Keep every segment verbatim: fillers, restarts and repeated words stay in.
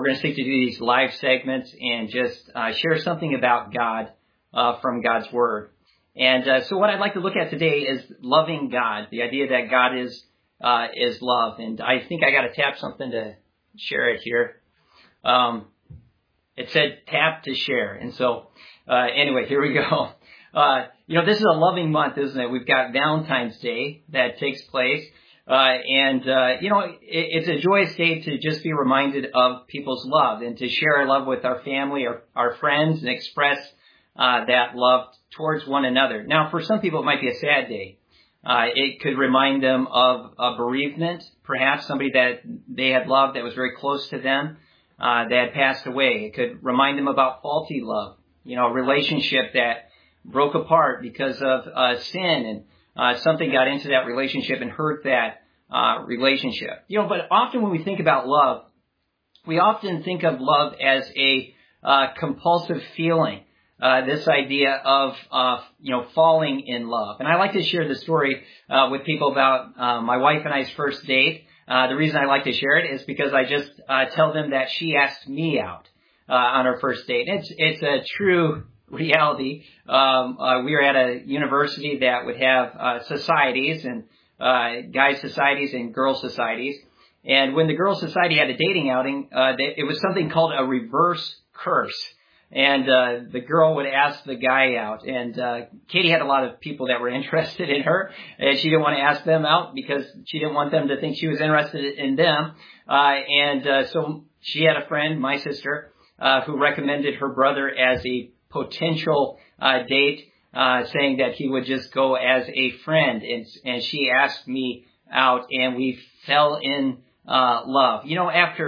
We're going to stick to these live segments and just uh, share something about God uh, from God's Word. And uh, so what I'd like to look at today is loving God, the idea that God is uh, is love. And I think I got to tap something to share it here. Um, it said tap to share. And so uh, anyway, here we go. Uh, you know, this is a loving month, isn't it? We've got Valentine's Day that takes place. Uh, and, uh, you know, it, it's a joyous day to just be reminded of people's love and to share our love with our family or our friends and express uh, that love towards one another. Now, for some people, it might be a sad day. Uh, it could remind them of a bereavement, perhaps somebody that they had loved that was very close to them uh, that had passed away. It could remind them about faulty love, you know, a relationship that broke apart because of uh, sin and Uh, something got into that relationship and hurt that uh, relationship. You know, but often when we think about love, we often think of love as a uh, compulsive feeling. Uh, this idea of, uh, you know, falling in love. And I like to share the story uh, with people about uh, my wife and I's first date. Uh, the reason I like to share it is because I just uh, tell them that she asked me out uh, on our first date. It's it's a true reality. Um, uh, we were at a university that would have uh, societies and uh, guys societies and girls societies. And when the girls society had a dating outing, uh, they, it was something called a reverse curse. And uh, the girl would ask the guy out. And uh, Katie had a lot of people that were interested in her, and she didn't want to ask them out because she didn't want them to think she was interested in them. Uh, and uh, so she had a friend, my sister, uh, who recommended her brother as a potential uh, date, uh, saying that he would just go as a friend. And, and she asked me out, and we fell in uh, love. You know, after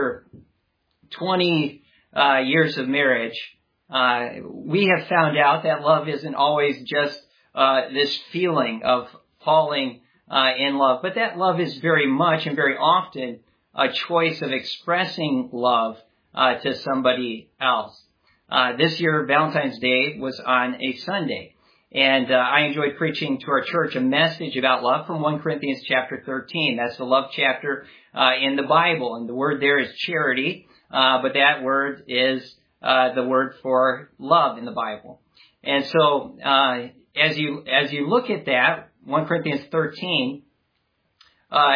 twenty uh, years of marriage, uh, we have found out that love isn't always just uh, this feeling of falling uh, in love, but that love is very much and very often a choice of expressing love uh, to somebody else. Uh, this year, Valentine's Day was on a Sunday, and uh, I enjoyed preaching to our church a message about love from First Corinthians chapter thirteen. That's the love chapter uh, in the Bible, and the word there is charity, uh, but that word is uh, the word for love in the Bible. And so, uh, as you as you look at that, First Corinthians thirteen, uh,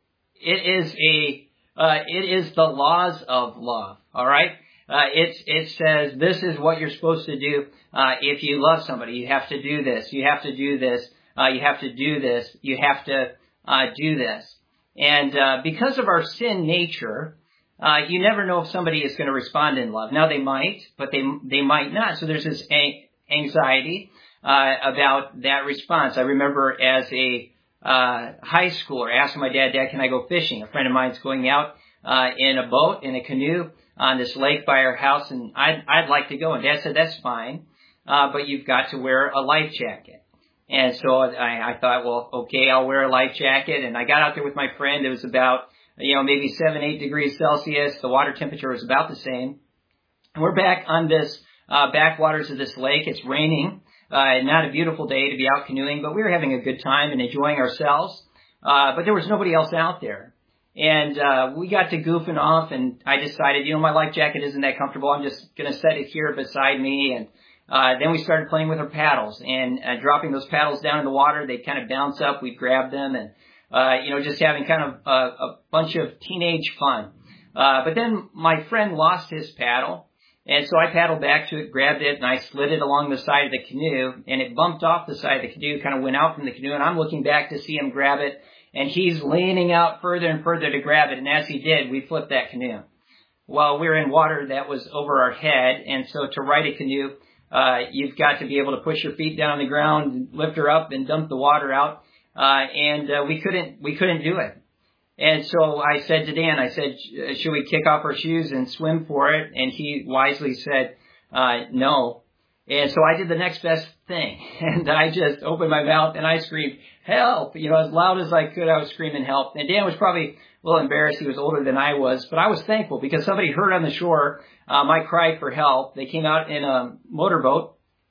it is a uh, it is the laws of love. All right. Uh, it's, it says, this is what you're supposed to do, uh, if you love somebody. You have to do this. You have to do this. Uh, you have to do this. You have to, uh, do this. And, uh, because of our sin nature, uh, you never know if somebody is going to respond in love. Now they might, but they, they might not. So there's this a- anxiety, uh, about that response. I remember as a, uh, high schooler asking my dad, Dad, can I go fishing? A friend of mine's going out, uh, in a boat, in a canoe, on this lake by our house, and I'd, I'd like to go. And Dad said, that's fine, uh, but you've got to wear a life jacket. And so I, I thought, well, okay, I'll wear a life jacket. And I got out there with my friend. It was about, you know, maybe seven, eight degrees Celsius. The water temperature was about the same. And we're back on this uh, backwaters of this lake. It's raining. Uh, not a beautiful day to be out canoeing, but we were having a good time and enjoying ourselves. Uh, but there was nobody else out there. And uh we got to goofing off, and I decided, you know, my life jacket isn't that comfortable. I'm just going to set it here beside me. And uh then we started playing with our paddles and uh, dropping those paddles down in the water. They'd kind of bounce up. We'd grab them and, uh you know, just having kind of a, a bunch of teenage fun. Uh But then my friend lost his paddle. And so I paddled back to it, grabbed it, and I slid it along the side of the canoe. And it bumped off the side of the canoe, kind of went out from the canoe. And I'm looking back to see him grab it. And he's leaning out further and further to grab it. And as he did, we flipped that canoe. Well, we were in water that was over our head. And so to ride a canoe, uh, you've got to be able to push your feet down on the ground, lift her up, and dump the water out. Uh, and uh, we couldn't, we couldn't do it. And so I said to Dan, I said, should we kick off our shoes and swim for it? And he wisely said, uh, no. And so I did the next best thing. And I just opened my mouth and I screamed, help! You know, as loud as I could, I was screaming help. And Dan was probably a little embarrassed. He was older than I was. But I was thankful because somebody heard on the shore uh, my cry for help. They came out in a motorboat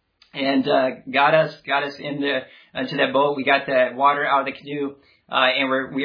and uh, got us got us into, into that boat. We got the water out of the canoe, uh, and we're, we were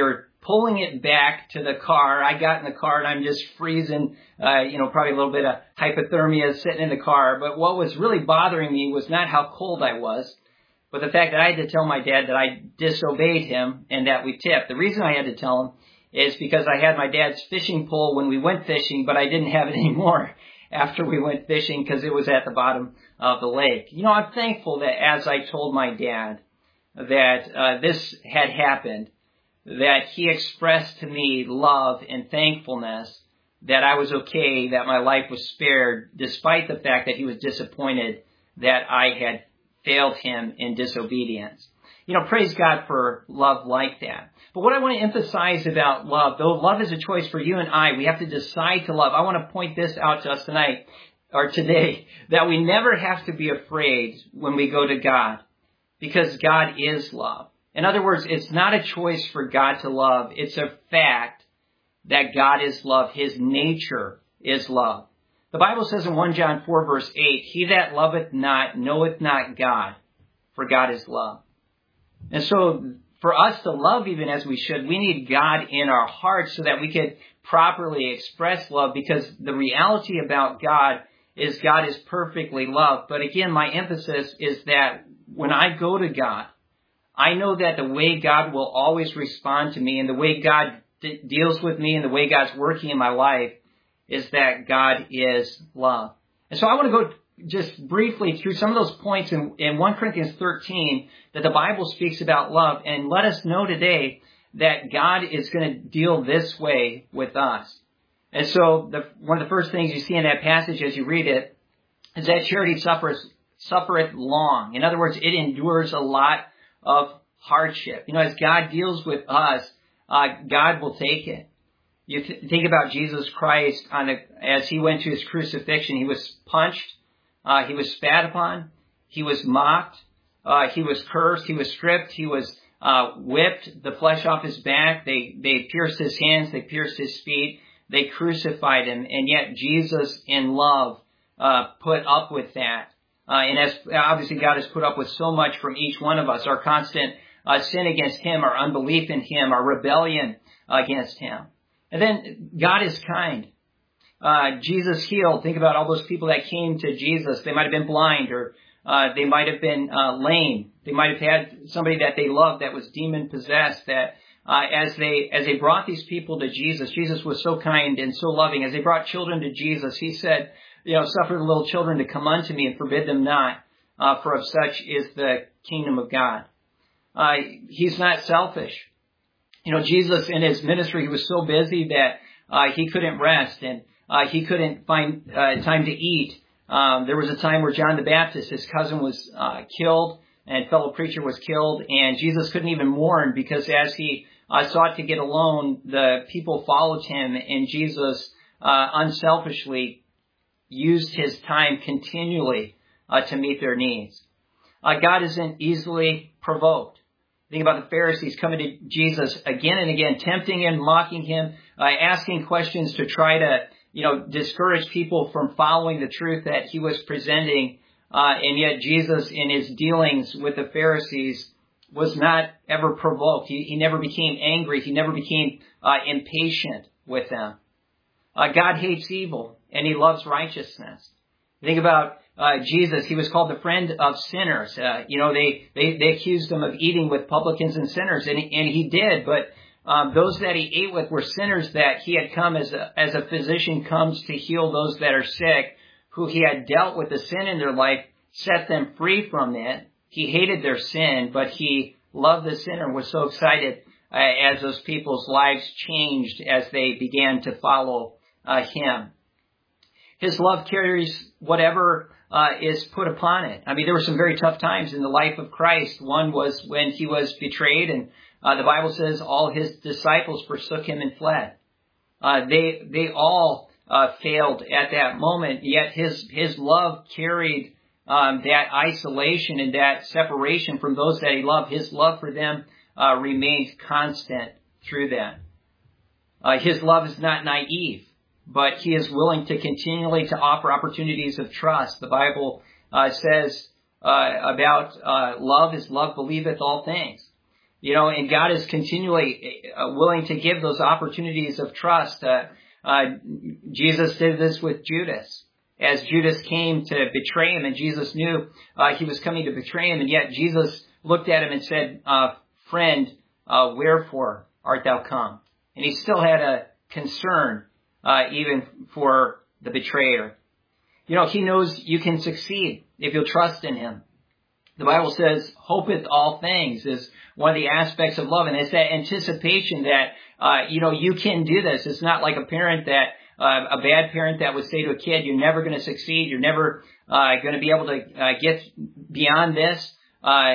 pulling it back to the car. I got in the car and I'm just freezing, uh, you know, probably a little bit of hypothermia sitting in the car. But what was really bothering me was not how cold I was, but the fact that I had to tell my dad that I disobeyed him and that we tipped. The reason I had to tell him is because I had my dad's fishing pole when we went fishing, but I didn't have it anymore after we went fishing because it was at the bottom of the lake. You know, I'm thankful that as I told my dad that uh, this had happened, that he expressed to me love and thankfulness, that I was okay, that my life was spared, despite the fact that he was disappointed that I had failed him in disobedience. You know, praise God for love like that. But what I want to emphasize about love, though love is a choice for you and I, we have to decide to love. I want to point this out to us tonight, or today, that we never have to be afraid when we go to God, because God is love. In other words, it's not a choice for God to love. It's a fact that God is love. His nature is love. The Bible says in First John four, verse eight, "He that loveth not knoweth not God, for God is love." And so for us to love even as we should, we need God in our hearts so that we could properly express love, because the reality about God is God is perfectly love. But again, my emphasis is that when I go to God, I know that the way God will always respond to me and the way God d- deals with me and the way God's working in my life is that God is love. And so I want to go just briefly through some of those points in, in First Corinthians thirteen that the Bible speaks about love, and let us know today that God is going to deal this way with us. And so the, one of the first things you see in that passage as you read it is that charity suffers, suffereth long. In other words, it endures a lot of hardship. You know, as God deals with us, uh, God will take it. You th- think about Jesus Christ on the, as he went to his crucifixion. He was punched, uh, he was spat upon, he was mocked, uh, he was cursed, he was stripped, he was uh, whipped, the flesh off his back. They they pierced his hands, they pierced his feet, they crucified him, and yet Jesus, in love, uh, put up with that. Uh, and as obviously God has put up with so much from each one of us, our constant uh, sin against him, our unbelief in him, our rebellion against him. And then God is kind. Uh, Jesus healed. Think about all those people that came to Jesus. They might have been blind, or uh, they might have been uh, lame. They might have had somebody that they loved that was demon possessed. That uh, as they as they brought these people to Jesus, Jesus was so kind and so loving. As they brought children to Jesus, he said, you know, "Suffer the little children to come unto me, and forbid them not, uh, for of such is the kingdom of God." Uh, he's not selfish. You know, Jesus in his ministry, he was so busy that uh, he couldn't rest, and uh, he couldn't find uh, time to eat. Um, there was a time where John the Baptist, his cousin, was uh, killed, and fellow preacher was killed, and Jesus couldn't even mourn, because as he uh, sought to get alone, the people followed him, and Jesus uh, unselfishly used his time continually uh, to meet their needs. Uh, God isn't easily provoked. Think about the Pharisees coming to Jesus again and again, tempting him, mocking him, uh, asking questions to try to, you know, discourage people from following the truth that he was presenting. Uh, and yet Jesus, in his dealings with the Pharisees, was not ever provoked. He, he never became angry. He never became uh, impatient with them. Uh, God hates evil, and he loves righteousness. Think about uh, Jesus. He was called the friend of sinners. Uh, you know, they, they, they accused him of eating with publicans and sinners, and he, and he did. But um, those that he ate with were sinners that he had come as a, as a physician comes to heal those that are sick, who he had dealt with the sin in their life, set them free from it. He hated their sin, but he loved the sinner and was so excited uh, as those people's lives changed as they began to follow uh, him. His love carries whatever uh, is put upon it. I mean, there were some very tough times in the life of Christ. One was when he was betrayed, and uh, the Bible says all his disciples forsook him and fled. Uh, they they all uh, failed at that moment, yet his his love carried um, that isolation and that separation from those that he loved. His love for them uh, remained constant through that. Uh, his love is not naive, but he is willing to continually to offer opportunities of trust. The Bible uh, says uh, about uh, love is love believeth all things. You know, and God is continually uh, willing to give those opportunities of trust. Uh, uh, Jesus did this with Judas. As Judas came to betray him, and Jesus knew uh, he was coming to betray him, and yet Jesus looked at him and said, uh, friend, uh, wherefore art thou come? And he still had a concern uh, even for the betrayer. You know, he knows you can succeed if you'll trust in him. The Bible says, hopeth all things is one of the aspects of love. And it's that anticipation that, uh, you know, you can do this. It's not like a parent that, uh, a bad parent that would say to a kid, you're never going to succeed. You're never, uh, going to be able to uh, get beyond this. Uh,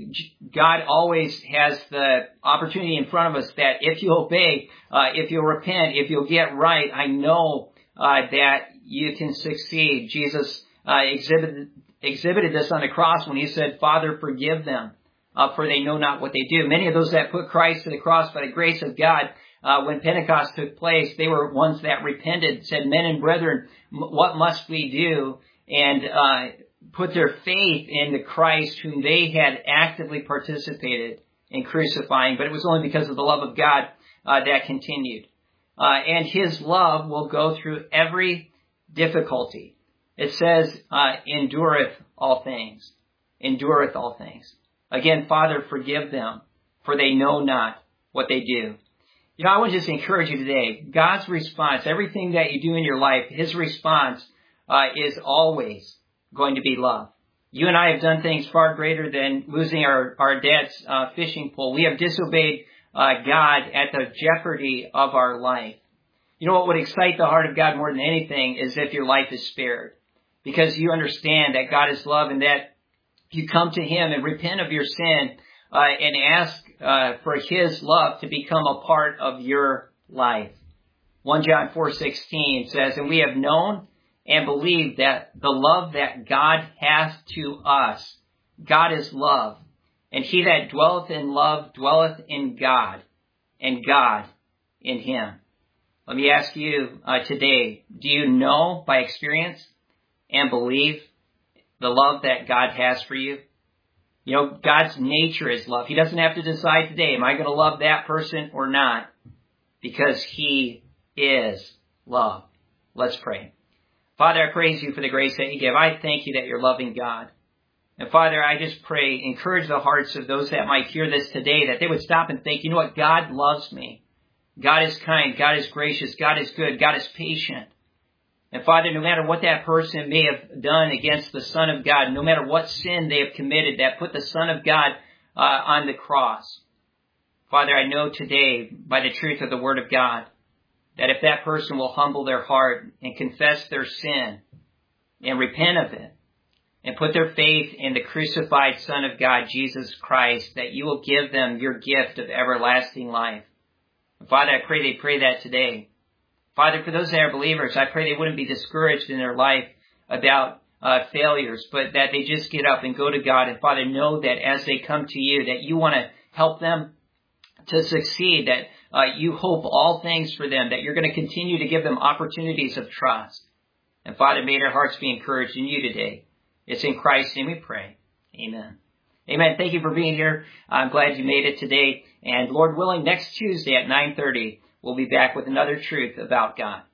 God always has the opportunity in front of us that if you obey, uh, if you'll repent, if you'll get right, I know, uh, that you can succeed. Jesus, uh, exhibited exhibited this on the cross when he said, Father, forgive them, uh, for they know not what they do. Many of those that put Christ to the cross by the grace of God, uh, when Pentecost took place, they were ones that repented, said, men and brethren, what must we do? And, uh, put their faith in the Christ whom they had actively participated in crucifying. But it was only because of the love of God, uh, that continued. Uh, and his love will go through every difficulty. It says, uh, endureth all things. Endureth all things. Again, Father, forgive them, for they know not what they do. You know, I want to just encourage you today. God's response, everything that you do in your life, his response uh, is always going to be love. You and I have done things far greater than losing our, our dad's uh, fishing pole. We have disobeyed uh, God at the jeopardy of our life. You know what would excite the heart of God more than anything is if your life is spared. Because you understand that God is love and that you come to him and repent of your sin uh, and ask uh, for his love to become a part of your life. First John four sixteen says, and we have known and believed that the love that God hath to us, God is love, and he that dwelleth in love dwelleth in God, and God in him. Let me ask you uh, today, do you know by experience and believe the love that God has for you? You know, God's nature is love. He doesn't have to decide today, am I going to love that person or not? Because he is love. Let's pray. Father, I praise you for the grace that you give. I thank you that you're loving God. And Father, I just pray, encourage the hearts of those that might hear this today, that they would stop and think, you know what, God loves me. God is kind. God is gracious. God is good. God is patient. And Father, no matter what that person may have done against the Son of God, no matter what sin they have committed that put the Son of God uh, on the cross, Father, I know today by the truth of the Word of God that if that person will humble their heart and confess their sin and repent of it and put their faith in the crucified Son of God, Jesus Christ, that you will give them your gift of everlasting life. And Father, I pray they pray that today. Father, for those that are believers, I pray they wouldn't be discouraged in their life about uh, failures, but that they just get up and go to God. And Father, know that as they come to you, that you want to help them to succeed, that uh, you hope all things for them, that you're going to continue to give them opportunities of trust. And Father, may their hearts be encouraged in you today. It's in Christ's name we pray. Amen. Amen. Thank you for being here. I'm glad you made it today. And Lord willing, next Tuesday at nine thirty, we'll be back with another truth about God.